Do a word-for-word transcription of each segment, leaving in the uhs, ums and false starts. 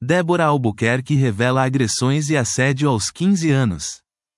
Débora Albuquerque revela agressões e assédio aos quinze anos.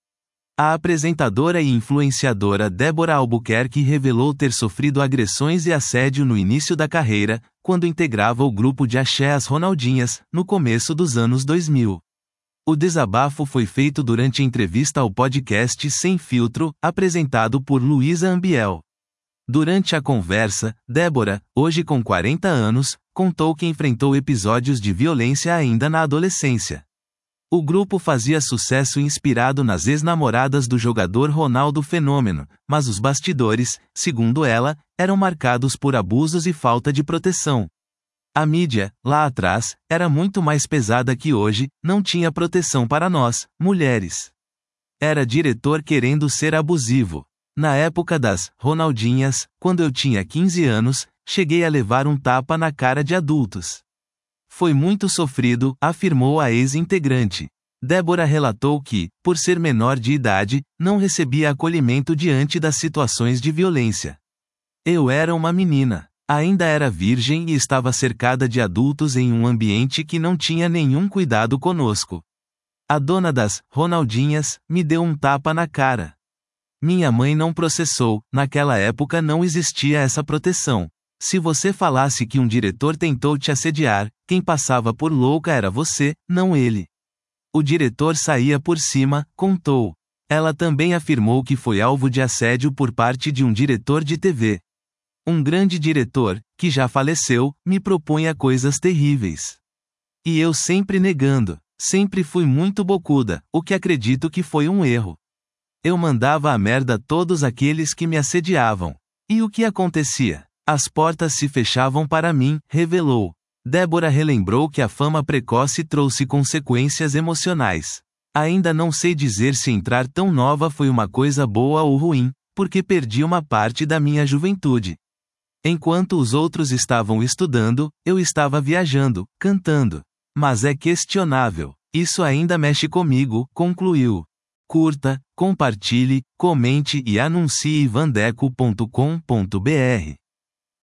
A apresentadora e influenciadora Débora Albuquerque revelou ter sofrido agressões e assédio no início da carreira, quando integrava o grupo de axé As Ronaldinhas, no começo dos anos dois mil. O desabafo foi feito durante entrevista ao podcast Sem Filtro, apresentado por Luísa Ambiel. Durante a conversa, Débora, hoje com quarenta anos, contou que enfrentou episódios de violência ainda na adolescência. O grupo fazia sucesso inspirado nas ex-namoradas do jogador Ronaldo Fenômeno, mas os bastidores, segundo ela, eram marcados por abusos e falta de proteção. A mídia, lá atrás, era muito mais pesada que hoje, não tinha proteção para nós, mulheres. Era diretor querendo ser abusivo. Na época das Ronaldinhas, quando eu tinha quinze anos, cheguei a levar um tapa na cara de adultos. Foi muito sofrido, afirmou a ex-integrante. Débora relatou que, por ser menor de idade, não recebia acolhimento diante das situações de violência. Eu era uma menina. Ainda era virgem e estava cercada de adultos em um ambiente que não tinha nenhum cuidado conosco. A dona das Ronaldinhas me deu um tapa na cara. Minha mãe não processou, naquela época não existia essa proteção. Se você falasse que um diretor tentou te assediar, quem passava por louca era você, não ele. O diretor saía por cima, contou. Ela também afirmou que foi alvo de assédio por parte de um diretor de T V. Um grande diretor, que já faleceu, me propunha coisas terríveis. E eu sempre negando. Sempre fui muito bocuda, o que acredito que foi um erro. Eu mandava a merda a todos aqueles que me assediavam. E o que acontecia? As portas se fechavam para mim, revelou. Débora relembrou que a fama precoce trouxe consequências emocionais. Ainda não sei dizer se entrar tão nova foi uma coisa boa ou ruim, porque perdi uma parte da minha juventude. Enquanto os outros estavam estudando, eu estava viajando, cantando. Mas é questionável. Isso ainda mexe comigo, concluiu. Curta, compartilhe, comente e anuncie vandeco ponto com ponto br.